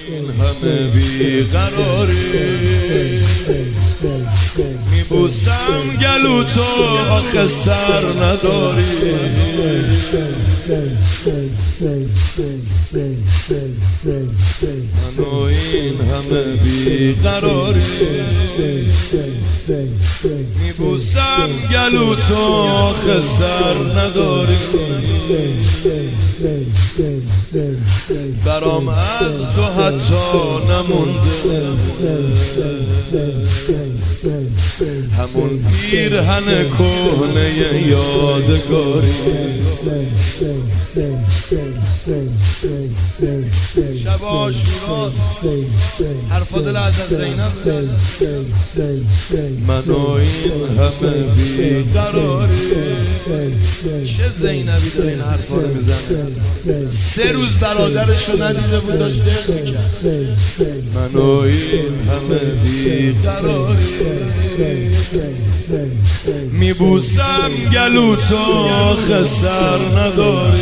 این همه بیقراری میبوسم گلو تو آخه سر نداری منو این همه بیقراری میبوسم گلو تو آخه سر نداری برام از تو حتی نمونده همون پیرهن کهنه یادگاری شب آشوراست حرفا دل از زینب منو این همه بیقراری چه زینبی داره این حرفا رو میزنه 3 روز برادرشو ندیده بود داشت دل میکرد منو این همه بیقراری میبوسم گلو تو آخه سر نداری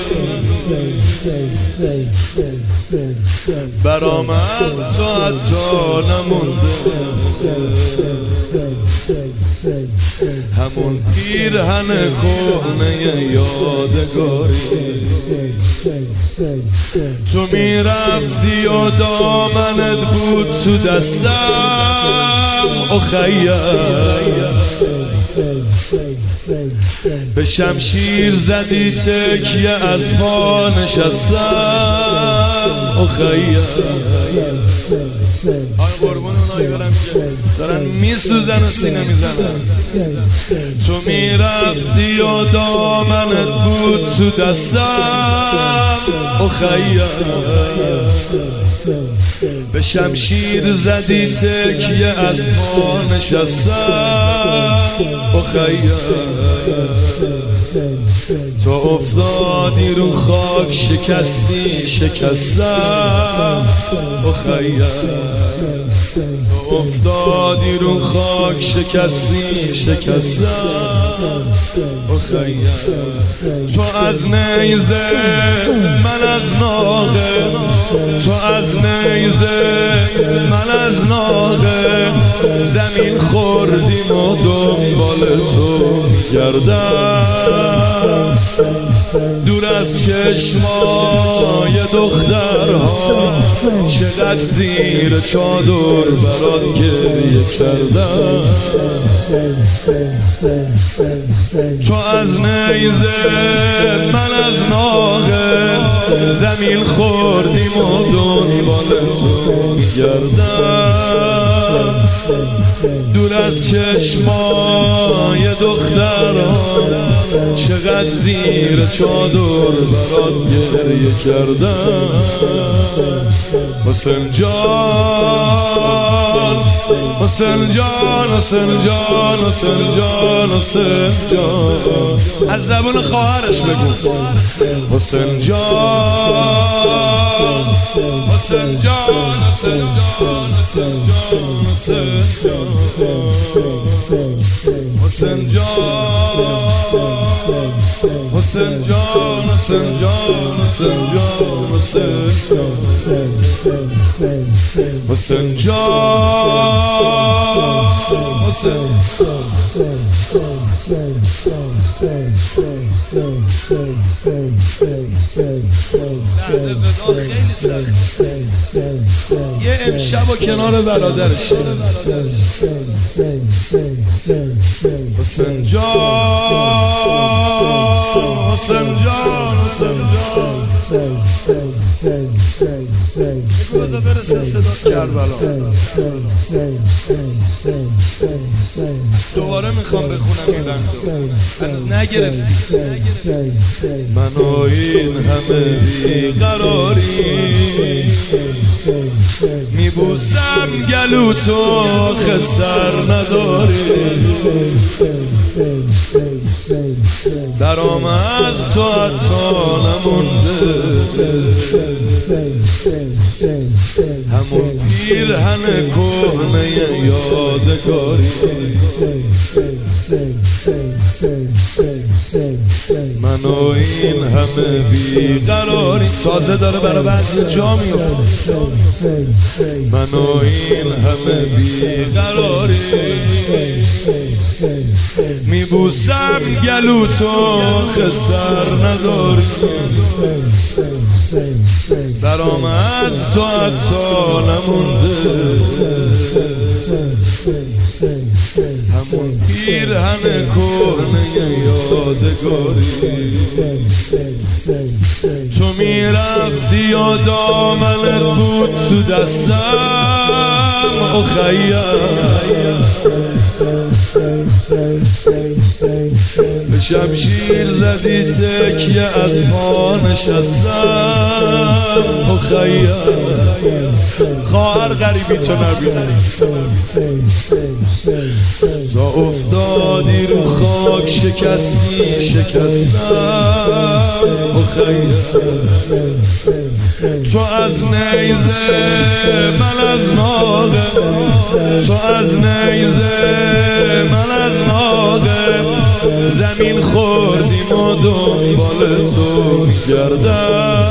برام از تو حتی نمونده همون پیرهن کهنه یادگاری تو میرفتی و دامنت بود تو دستم اخیر به شمشیر زدی تکیه از پا نشستم اخیر آیا قربون اونایی برم که دارن میسوزن و سینه میزنن تو میرفتی و دامنت بود تو دستم اخیر به شمشیر زدی تکیه از پا نشستم اخیر تو افتادی رو خاک شکستی شکستم اخیر تو افتادی رو خاک شکستی شکستم اخیر تو از نیزه من از ناقه تو از نیزه من از ناقه زمین خوردیم و دنبال تو گردم دور از چشمای دخترها چقدر زیر چادر برات گریه کردم تو از نیزه من از ناقه زمین خوردیم و دنبال تو گردم دور از چشمای دخترها چقدر زیر چادر برات گریه کردم حسین جان حسین جان حسین جان حسین جان حسین جان از زبون خواهرش بگو حسین جان حسین جان حسین جان حسین جان حسین جان حسین جان حسین جان حسین جان حسین جان یه امشب و کنار برادرش حسین جان حسین جان حسین جان بذار برسه صدا کربلا دوباره میخوام بخونم این بندو هنوز نگرفتی منو این همه بیقراری میبوسم گلو تو آخه سر نداری درام از تو حتی نمونده همون پیرهن کهنه یادگاری من من و این همه بیقراری. تازه داره برای بعضی جا میفته. من و این همه بیقراری. میبوسم گلو تو خسر نداری. برام از تو حتی نمونده همون پیرهن کهنه یادگاری. تو میرفتی و دامنت بود تو دستم اخیر. به شمشیر زدی تکیه از پا نشستم اخیر. خواهر غریبی تو نبینی تا افتادی رو خاک شکستی شکستم اخیر. تو از نیزه من از ناقه. تو از نیزه من از ناقه. زمین خوردیم و دنبال تو میگردم.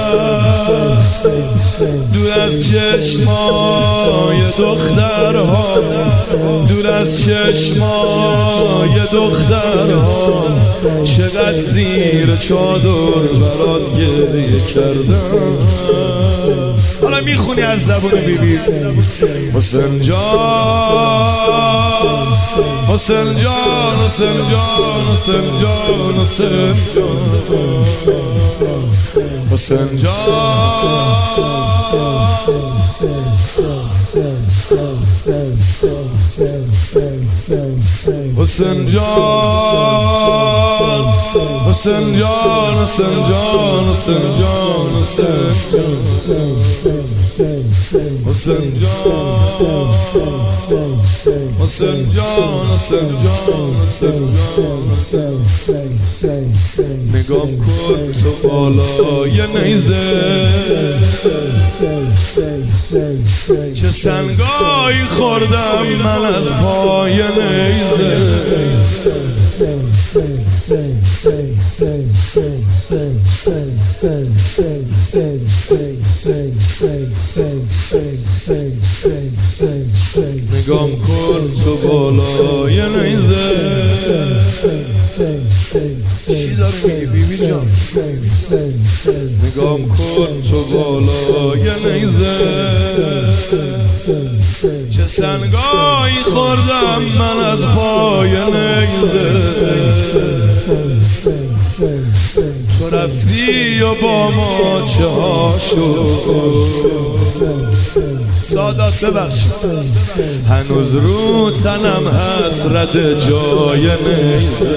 دور از چشمای دخترها. دور از چشمای دخترها. چقدر زیر چادر برات گریه کردم. حالا میخونی از زبون بیبی. حسین جان حسین جان حسین جان حسین جان حسین جان حسین جان. حسین جان حسین جان حسین جان حسین جان حسین جان حسین جان حسین جان. نگام کن تو بالای نیزه. چه سنگایی خوردم من از پای نیزه. نگام کن تو بالای نیزه. چی داری میگی بیبی جان؟ نگام کن تو بالای نیزه. چه سنگایی خوردم من از پای نیزه. تو رفتی و با ما چه ها شد. سادات ببخشید هنوز رو تنم هست رد جای نیزه.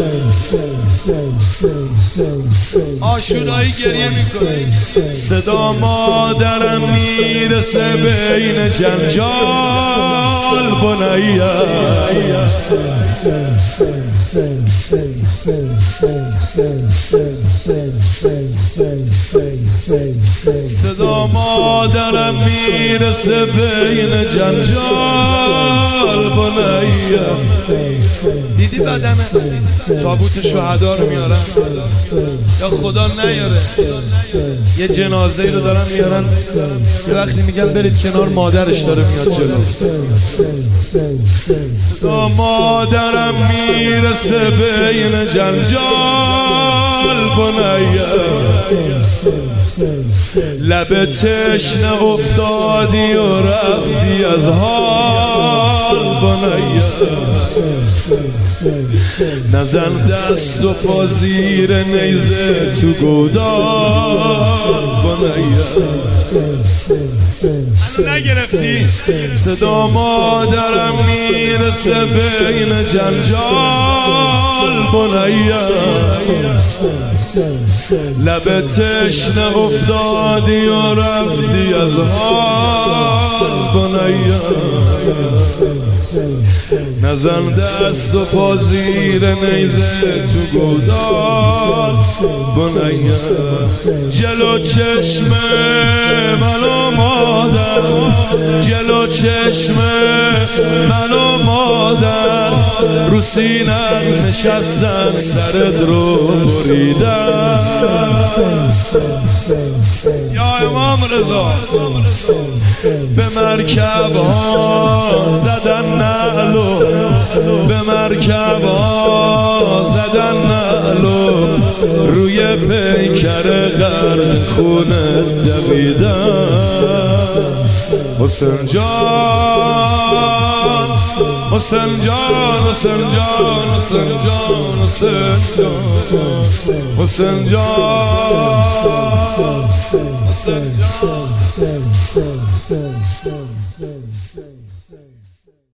آشورایی گریه میکنه. صدا مادرم میرسه بین جنجال بنیه. صدا مادرم میرسه بین جنجال بنیه. دیدی بدن تابوت شهدا رو میارن یا خدا نیاره یه جنازه ای رو دارن میارن یه وقتی میگن برید کنار مادرش داره میاد جلو. صدا مادرم میرسه بین جنجال بنیه. لب تشنه افتادی و رفتی از حال بنیه. نزن دست و پا زیر نیزه تو گودال بنیه. نگرفتی صدا مادرم میرسه بین جنجال بنیه. لب تشنه افتادی و رفتی از حال بنیه. نزن دست و پا زیر نیزه تو گودال بنیه. جلو چشم من و مادر جلو چشم من و مادر رو سینم نشستن سرت رو بریدن یا امام رضا به مرکب ها زدن نعلو به مرکب ها زدن نعلو روی پیکر غرق خونه دویدن حسین جان حسین جان حسین جان حسین جان حسین جان حسین جان